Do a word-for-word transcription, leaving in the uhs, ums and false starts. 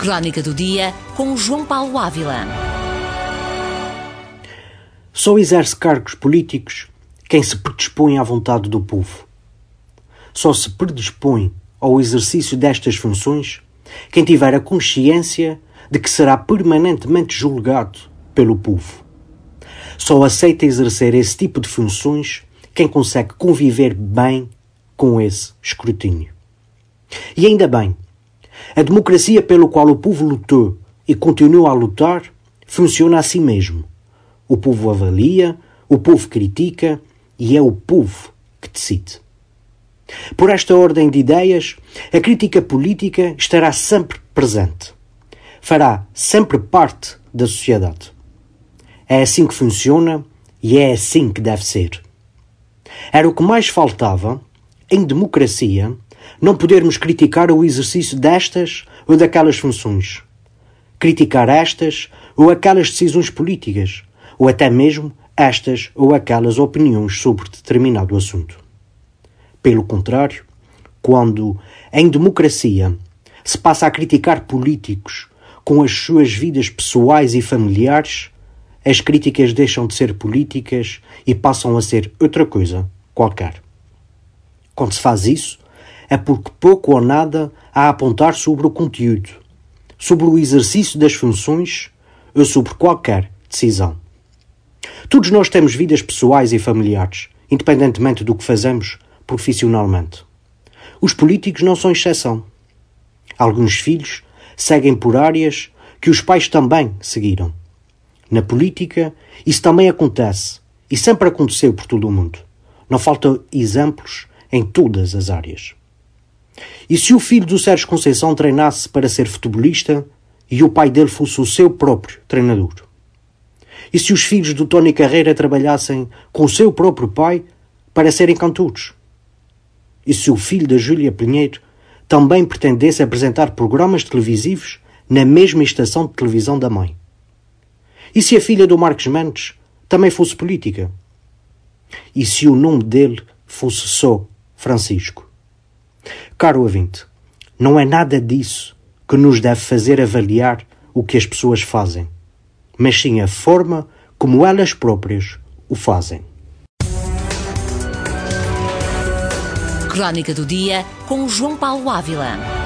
Crónica do Dia, com João Paulo Ávila. Só exerce cargos políticos quem se predispõe à vontade do povo. Só se predispõe ao exercício destas funções quem tiver a consciência de que será permanentemente julgado pelo povo. Só aceita exercer esse tipo de funções quem consegue conviver bem com esse escrutínio. E ainda bem, a democracia pelo qual o povo lutou e continua a lutar funciona assim mesmo. O povo avalia, o povo critica e é o povo que decide. Por esta ordem de ideias, a crítica política estará sempre presente. Fará sempre parte da sociedade. É assim que funciona e é assim que deve ser. Era o que mais faltava, em democracia, não podermos criticar o exercício destas ou daquelas funções. Criticar estas ou aquelas decisões políticas, ou até mesmo estas ou aquelas opiniões sobre determinado assunto. Pelo contrário, quando, em democracia, se passa a criticar políticos com as suas vidas pessoais e familiares, as críticas deixam de ser políticas e passam a ser outra coisa qualquer. Quando se faz isso, é porque pouco ou nada há a apontar sobre o conteúdo, sobre o exercício das funções ou sobre qualquer decisão. Todos nós temos vidas pessoais e familiares, independentemente do que fazemos profissionalmente. Os políticos não são exceção. Alguns filhos seguem por áreas que os pais também seguiram. Na política, isso também acontece e sempre aconteceu por todo o mundo. Não faltam exemplos em todas as áreas. E se o filho do Sérgio Conceição treinasse para ser futebolista e o pai dele fosse o seu próprio treinador? E se os filhos do Tony Carreira trabalhassem com o seu próprio pai para serem cantores? E se o filho da Júlia Pinheiro também pretendesse apresentar programas televisivos na mesma estação de televisão da mãe? E se a filha do Marcos Mendes também fosse política? E se o nome dele fosse só Francisco? Caro ouvinte, não é nada disso que nos deve fazer avaliar o que as pessoas fazem, mas sim a forma como elas próprias o fazem. Crónica do Dia, com João Paulo Ávila.